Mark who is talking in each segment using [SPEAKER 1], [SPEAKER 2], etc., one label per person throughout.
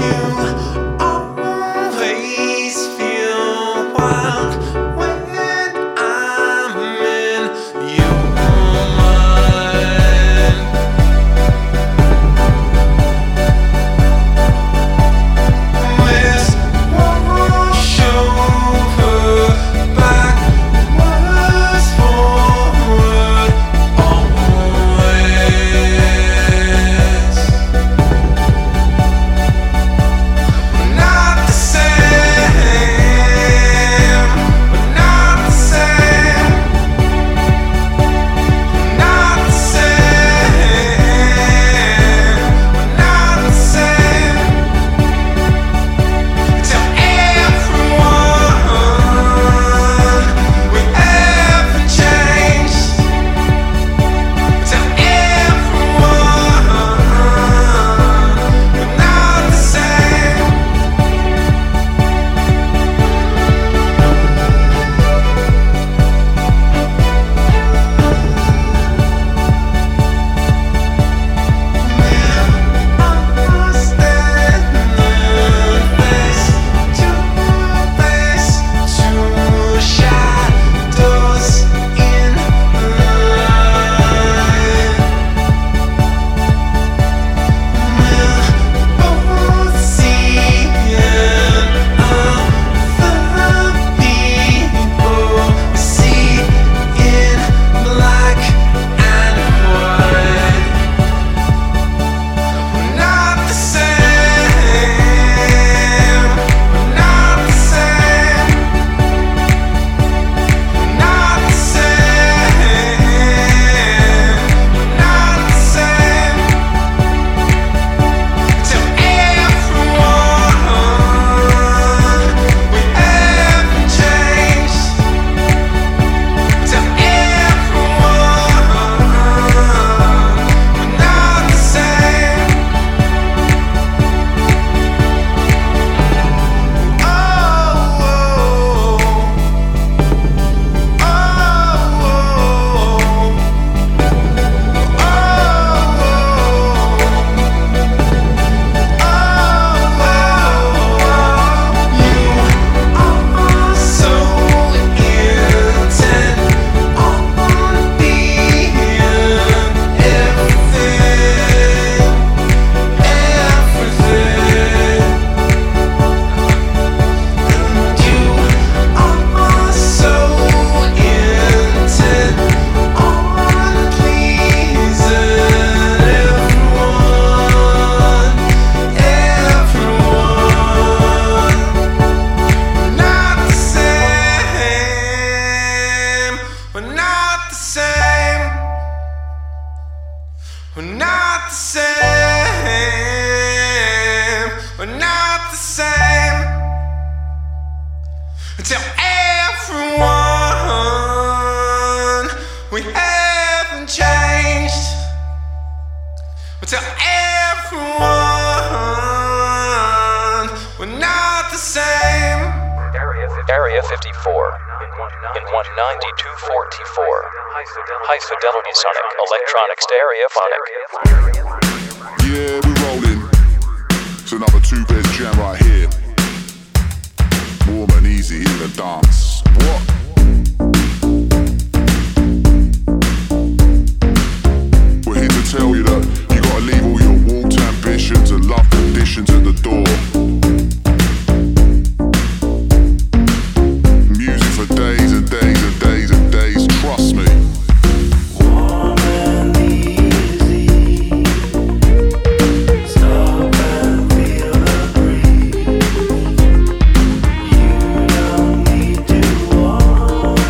[SPEAKER 1] Tell everyone we haven't changed. Tell everyone we're not the same.
[SPEAKER 2] Area 54 in 192.44. High fidelity sonic electronics stereophonic.
[SPEAKER 3] Yeah, we're rolling. It's another two-bit jam right here. Warm and easy in the dance. What? We're here to tell you that you gotta leave all your warped ambitions and love conditions at the door. Music for days and days and days and days, trust me.
[SPEAKER 4] Warm and easy. Stop and feel the breeze. You don't need to want.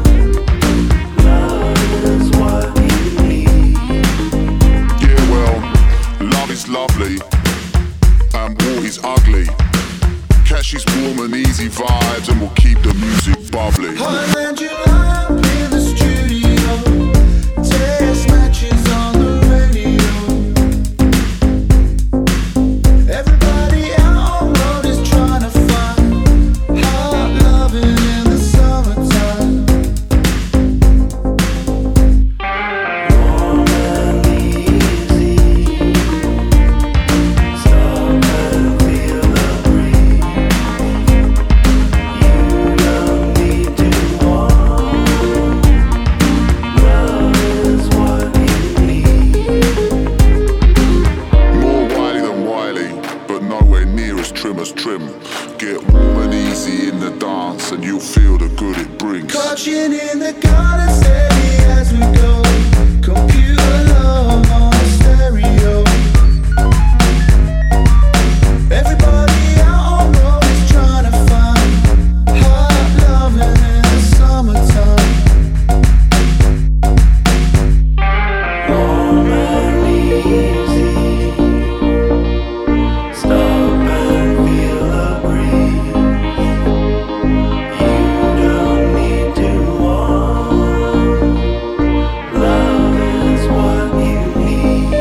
[SPEAKER 4] Love is what you need.
[SPEAKER 3] Yeah, well, love is lovely and war is ugly. Catch these warm and easy vibes and we'll keep the music bubbly.
[SPEAKER 5] I let you line up in the studio. Text matches on the radio. Everybody out on road is trying to find hot loving in the summertime.
[SPEAKER 4] Warm and easy. Stop and feel
[SPEAKER 3] us and you'll feel the good it brings.
[SPEAKER 5] Crouching in the garden steady as we go. Computer love on the stereo. Everybody out on road is trying to find hot loving in the summertime.
[SPEAKER 4] Warm and easy. Stop and feel the breeze. You don't need to want. Love is what you need.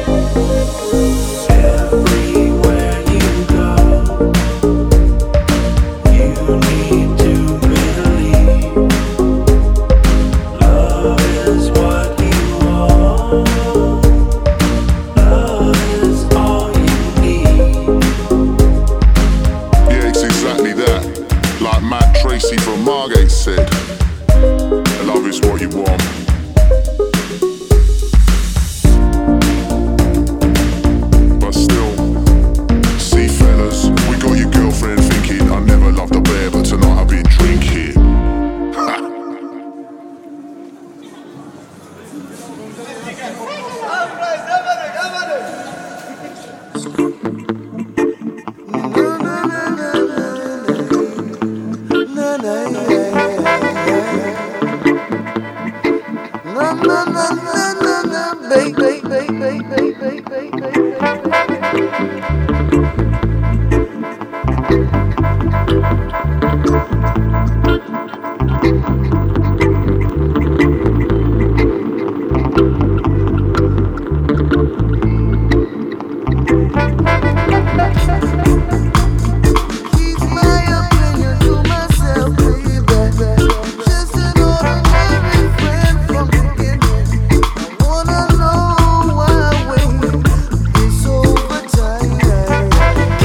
[SPEAKER 4] Everywhere you go, you need to believe. Love is what you want. Love is all you need.
[SPEAKER 3] Yeah, it's exactly that. Like Matt Tracy from Margate said, love is what you want. But still, see fellas, we got your girlfriend thinking I never loved a bear, but tonight I've been drinking. Ha!
[SPEAKER 5] Keep my opinion to myself, baby. Just an ordinary friend from the beginning. I wanna know why I wait. It's over time.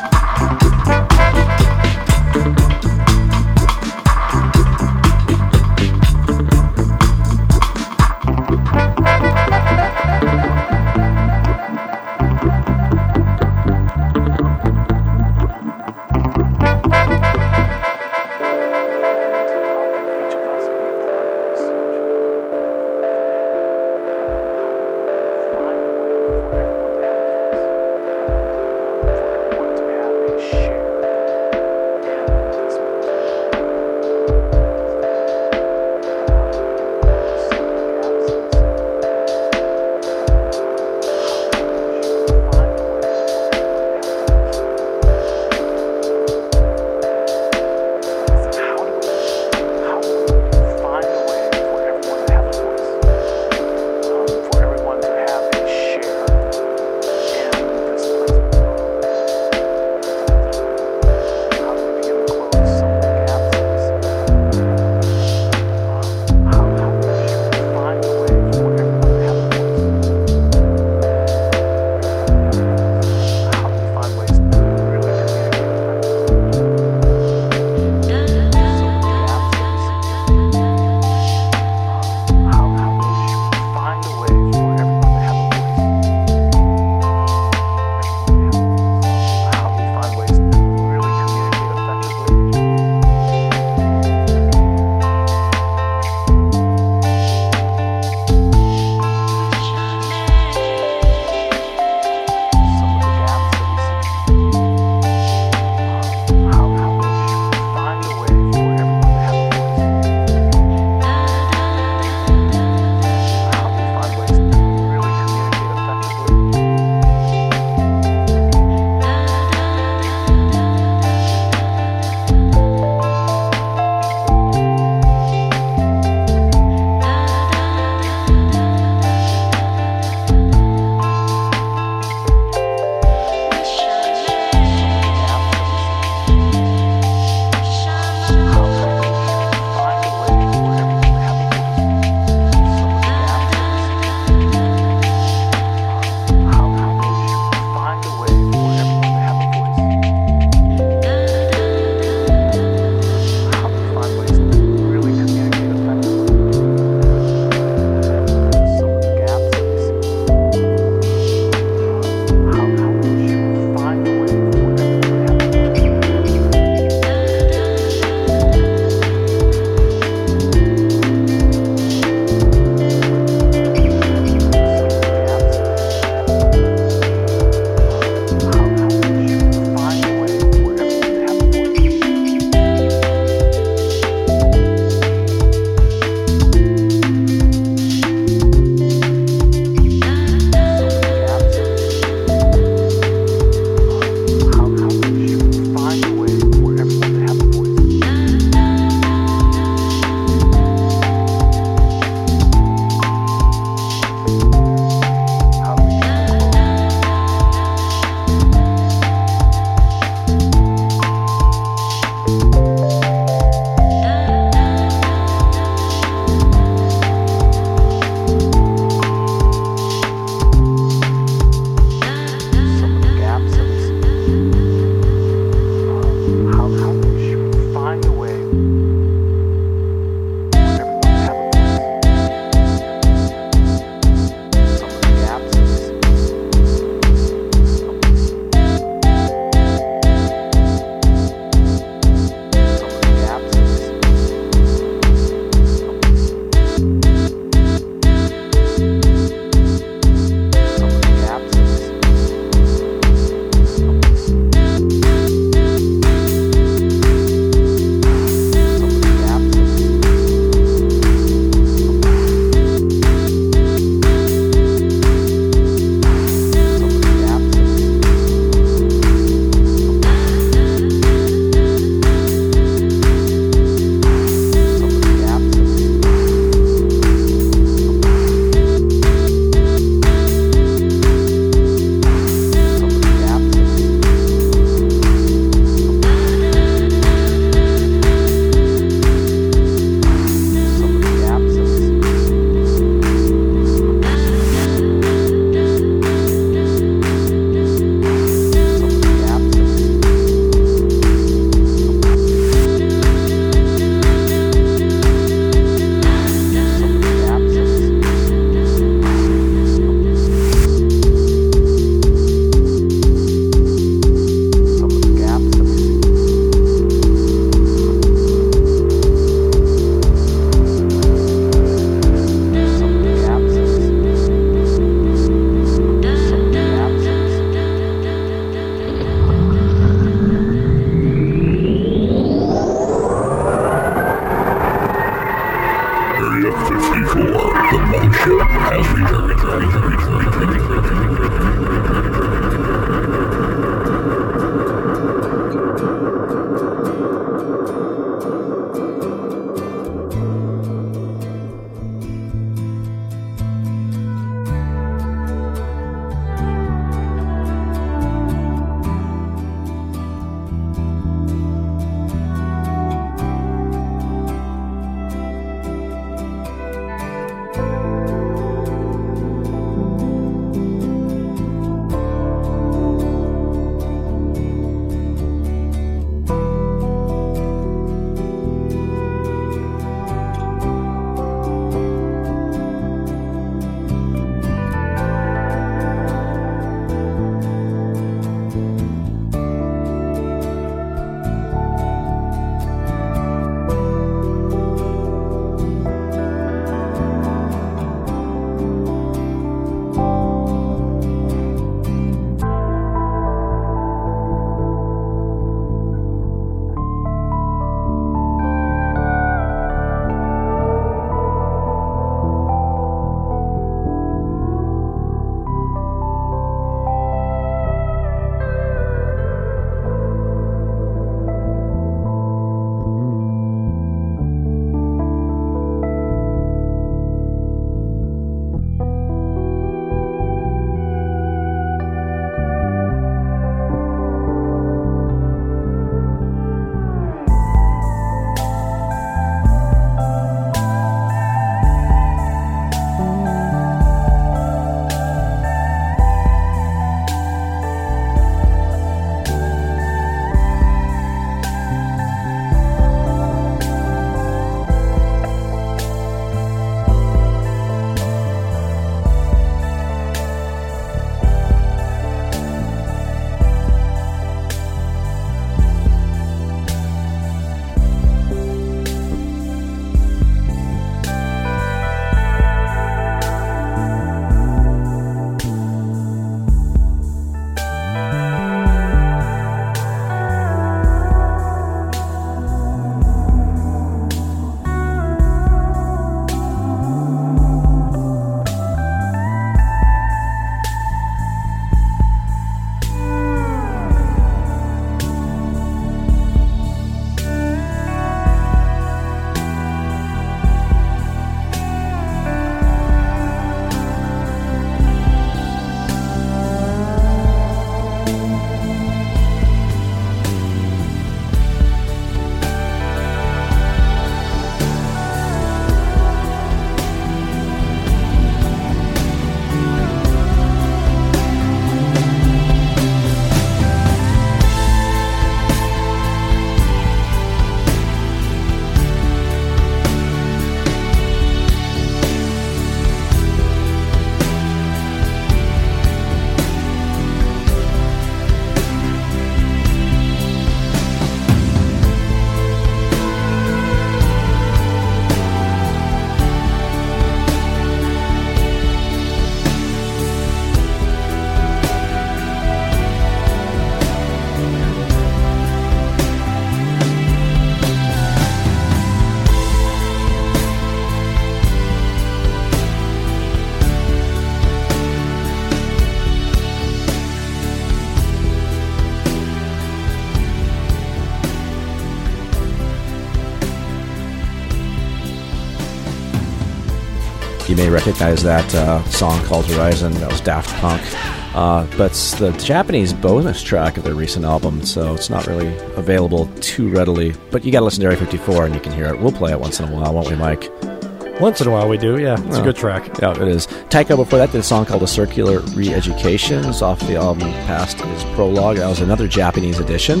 [SPEAKER 6] may recognize that song called Horizon. That was Daft Punk. But it's the Japanese bonus track of their recent album, so it's not really available too readily. But you got to listen to Area 54 and you can hear it. We'll play it once in a while, won't we, Mike?
[SPEAKER 7] Once in a while we do, yeah. It's a good track.
[SPEAKER 6] Yeah, it is. Tycho before that did a song called A Circular Re-Education. It's off the album Past His Prologue. That was another Japanese edition.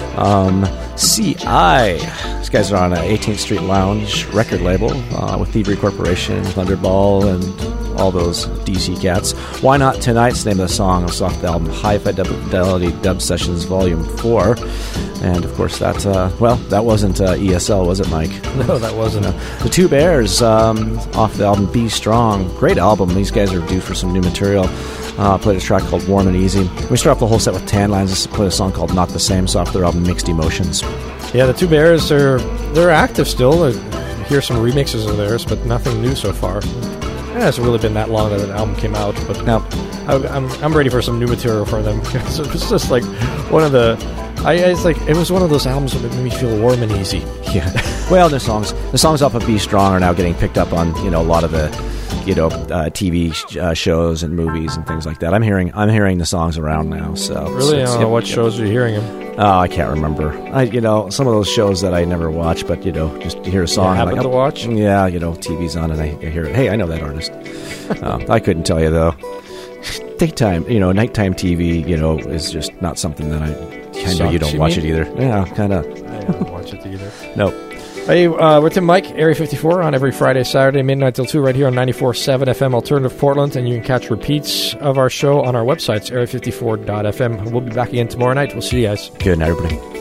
[SPEAKER 6] CI. These guys are on an 18th Street Lounge record label with Thievery Corporation, Thunderball, and all those DC cats. Why Not Tonight's the name of the song. It's off the album High Fidelity Dub Sessions Volume 4. And, of course, that wasn't ESL, was it, Mike?
[SPEAKER 7] No, that wasn't.
[SPEAKER 6] The Two Bears off the album Be Strong. Great album. These guys are due for some new material. Played a track called Warm and Easy. We start off the whole set with Tan Lines. Just played a song called Not the Same. It's off their album Mixed Emotions.
[SPEAKER 7] Yeah, the Two Bears, they're active still. I hear some remixes of theirs, but nothing new so far. It hasn't really been that long that an album came out, but now I'm ready for some new material from them. So it's just like one of the... it was one of those albums that made me feel warm and easy.
[SPEAKER 6] Yeah. Well, the songs off of Be Strong are now getting picked up on a lot of the TV shows and movies and things like that. I'm hearing the songs around now. So
[SPEAKER 7] really, what shows are you hearing them?
[SPEAKER 6] Oh, I can't remember. Some of those shows that I never watch, but just to hear a song.
[SPEAKER 7] Happen to watch?
[SPEAKER 6] Yeah, TV's on and I hear it. Hey, I know that artist. I couldn't tell you though. Daytime, nighttime TV, is just not something that I know you don't watch it either. Yeah, kind of.
[SPEAKER 7] I don't watch it either.
[SPEAKER 6] Nope.
[SPEAKER 7] Hey, we're Tim Mike, Area 54, on every Friday, Saturday, midnight till 2, right here on 94.7 FM Alternative Portland, and you can catch repeats of our show on our websites, area54.fm. We'll be back again tomorrow night. We'll see you guys.
[SPEAKER 6] Good night, everybody.